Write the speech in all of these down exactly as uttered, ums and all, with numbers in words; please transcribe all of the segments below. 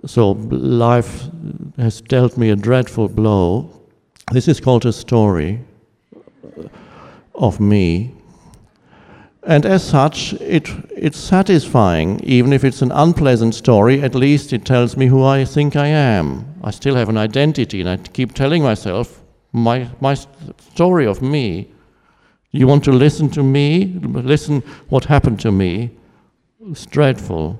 So life has dealt me a dreadful blow. This is called a story of me. And as such, it, it's satisfying. Even if it's an unpleasant story, at least it tells me who I think I am. I still have an identity, and I keep telling myself, my, my story of me. You want to listen to me? Listen what happened to me. It's dreadful.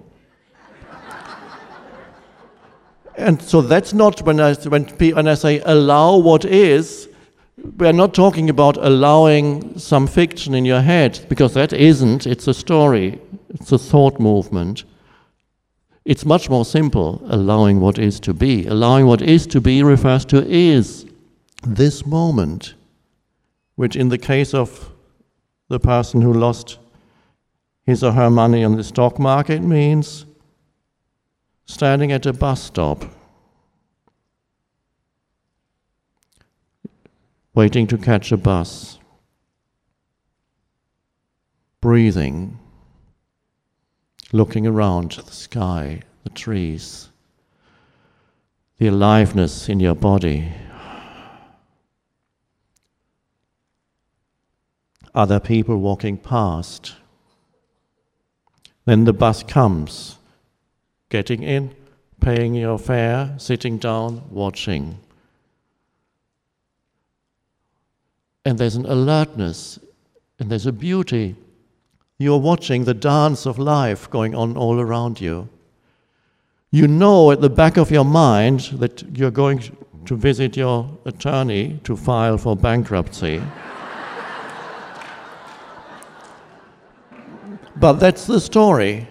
And so that's not when I, when, when I say allow what is, we're not talking about allowing some fiction in your head, because that isn't, it's a story, it's a thought movement. It's much more simple, allowing what is to be. Allowing what is to be refers to is, this moment, which in the case of the person who lost his or her money on the stock market means standing at a bus stop, waiting to catch a bus, breathing, looking around the sky, the trees, the aliveness in your body, other people walking past. Then the bus comes, getting in, paying your fare, sitting down, watching. And there's an alertness, and there's a beauty. You're watching the dance of life going on all around you. You know at the back of your mind that you're going to visit your attorney to file for bankruptcy. But that's the story.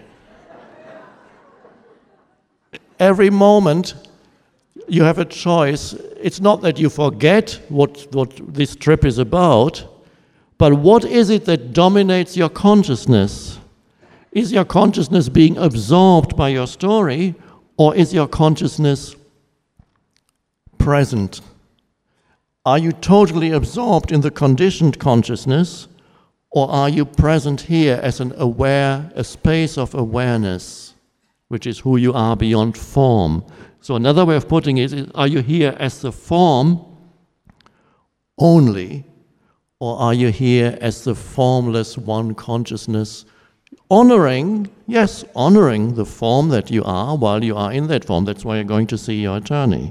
Every moment you have a choice. It's not that you forget what, what this trip is about, but what is it that dominates your consciousness? Is your consciousness being absorbed by your story, or is your consciousness present? Are you totally absorbed in the conditioned consciousness, or are you present here as an aware, a space of awareness, which is who you are beyond form? So another way of putting it is, are you here as the form only, or are you here as the formless one consciousness, honoring, yes, honoring the form that you are while you are in that form? That's why you're going to see your attorney.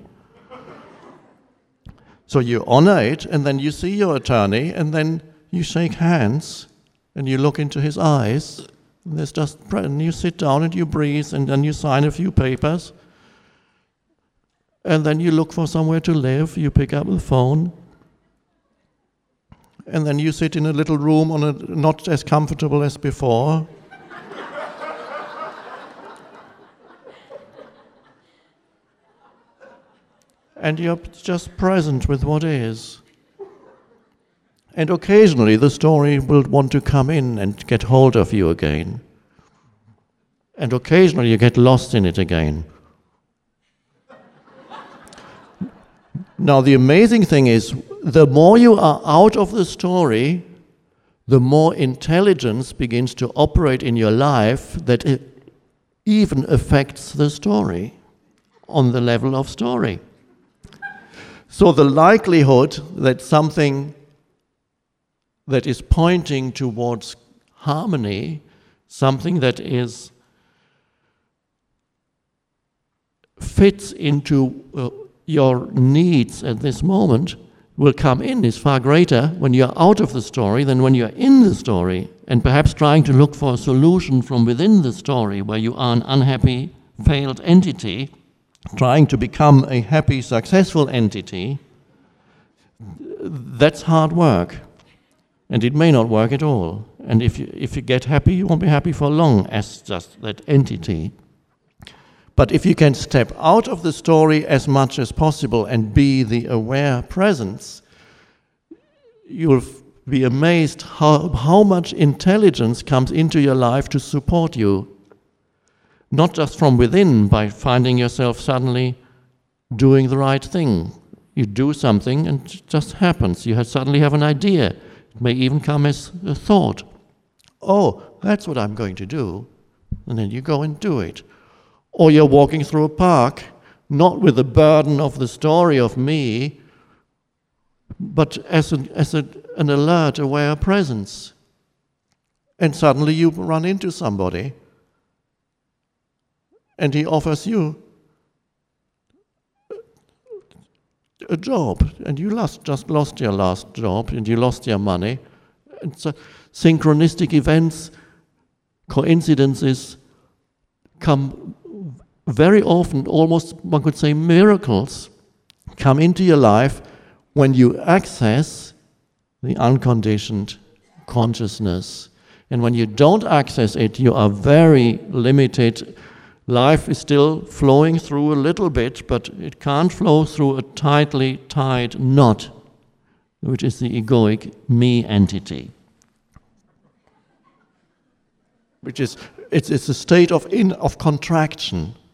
So you honor it, and then you see your attorney, and then you shake hands, and you look into his eyes, and there's just, and you sit down and you breathe, and then you sign a few papers, and then you look for somewhere to live, you pick up the phone, and then you sit in a little room on a, not as comfortable as before. And you're just present with what is. And occasionally the story will want to come in and get hold of you again. And occasionally you get lost in it again. Now the amazing thing is, the more you are out of the story, the more intelligence begins to operate in your life that it even affects the story on the level of story. So the likelihood that something that is pointing towards harmony, something that is fits into uh, your needs at this moment, will come in, is far greater when you're out of the story than when you're in the story, and perhaps trying to look for a solution from within the story, where you are an unhappy, failed entity, trying to become a happy, successful entity. That's hard work. And it may not work at all. And if you, if you get happy, you won't be happy for long as just that entity. But if you can step out of the story as much as possible and be the aware presence, you'll be amazed how, how much intelligence comes into your life to support you. Not just from within, by finding yourself suddenly doing the right thing. You do something and it just happens. You have, suddenly have an idea. It may even come as a thought. Oh, that's what I'm going to do. And then you go and do it. Or you're walking through a park, not with the burden of the story of me, but as, an, as a, an alert, aware presence. And suddenly you run into somebody, and he offers you a job, and you lost, just lost your last job, and you lost your money. And so synchronistic events, coincidences come very often, almost one could say miracles, come into your life when you access the unconditioned consciousness. And when you don't access it, you are very limited. Life is still flowing through a little bit, but it can't flow through a tightly tied knot, which is the egoic me entity. Which is, it's, it's a state of, in, of contraction.